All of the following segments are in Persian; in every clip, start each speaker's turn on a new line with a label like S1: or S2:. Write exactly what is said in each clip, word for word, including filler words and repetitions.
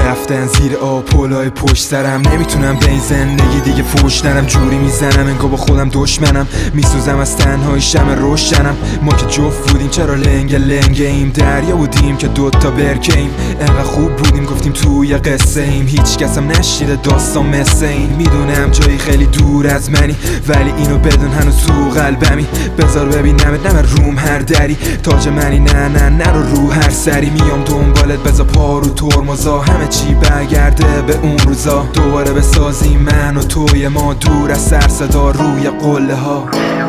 S1: رفتن زیر آب پلای پشت سرم. نمیتونم به این زندگی دیگه فوش نرم. جوری میزنم انگار با خودم دشمنم. میسوزم از تنهایی شمع روشنم. ما که جفت بودیم چرا لنگ لنگ ایم. دریا بودیم که دوتا برکه ایم. انقدر خوب بودیم گفتیم توی قصه ایم. هیچ کسم نشیده داستان مثل این. میدونم جایی خیلی دور از منی ولی اینو بدون هنوز تو قلبمی. بذار ببینمت نه روم هر دری. تاج منی نه نه نرو رو هر سری. میام دنبالت بذار پا رو ترمزا. همه چی برگرده به اون روزا. دوباره بسازیم من و توی ما دور از سر صدا روی قله ها.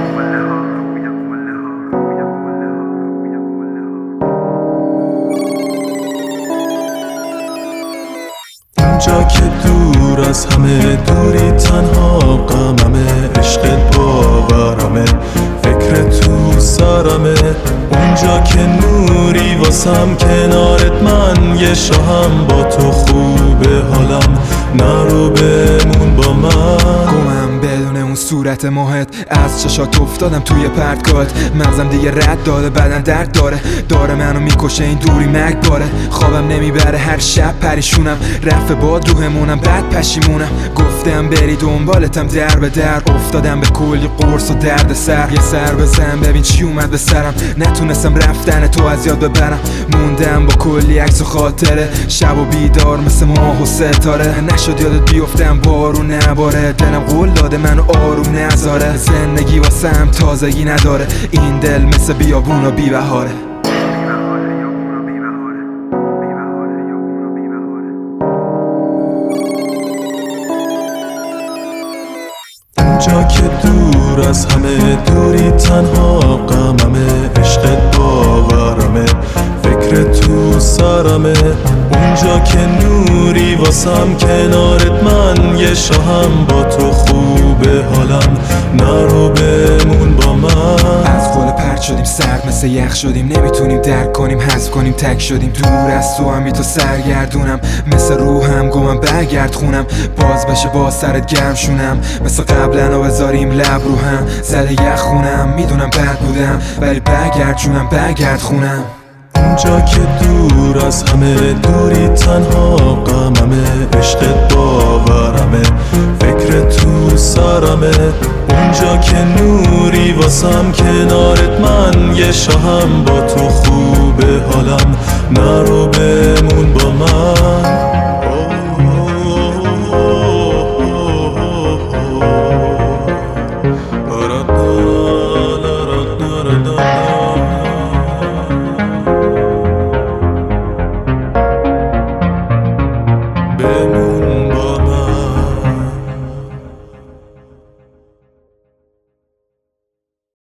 S2: اینجا که دور از همه دوری تنها غممه. عشقت باورمه فکر تو سرمه. اونجا که نوری واسم کنارت من یه شاهم. با تو خوبه حالم نرو بمون با من.
S1: گمم بدون اون صورت ماهت. از چشات افتادم توی پرتگاهت. مغزم دیگه رد داده بدن درد داره. داره منو میکشه این دوری مگباره. خوابم نمیبره هر شب پریشونم. رفت باد روحمونم بعد پشیمونم. گفتم بری دنبالتم در به در. افتادم به کلی قرص و درد سر. یه سر بزن ببین چی اومد به سرم. نتونستم رفتن تو از یاد ببرم. موندم با کلی عکس و خاطره. شب و بیدار مثل ماه و ستاره. نشد یادت بیفتم بارو نباره. دلم قول داده منو آروم نذاره. زندگی واسم تازگی نداره. این دل مثل بیابون و بی بهاره.
S2: اینجا که دور از همه دوری تنها غممه. عشقت باورمه فکر تو سرمه. اونجا که نوری واسم کنارت من یه شاهم. با تو خوبه حالم نرو بمون با من.
S1: از قول پرت شدیم سرد مثل یخ شدیم. نمیتونیم درک کنیم حذف کنیم تک شدیم. دور از تو هم بی تو سرگردونم. مثل روحم گمم برگرد خونم. باز بشه با سرت گرم شونم. مثل قبلا و بذاریم لب رو هم. زده یخ خونم میدونم بد بودم ولی برگرد جونم برگرد خونم.
S2: اینجا که دور از همه دوری تنها غممه. عشقت باورمه فکر تو سرمه. اونجا که نوری واسم کنارت من یه شاهم. با تو خوبه حالم نرو بمون با من.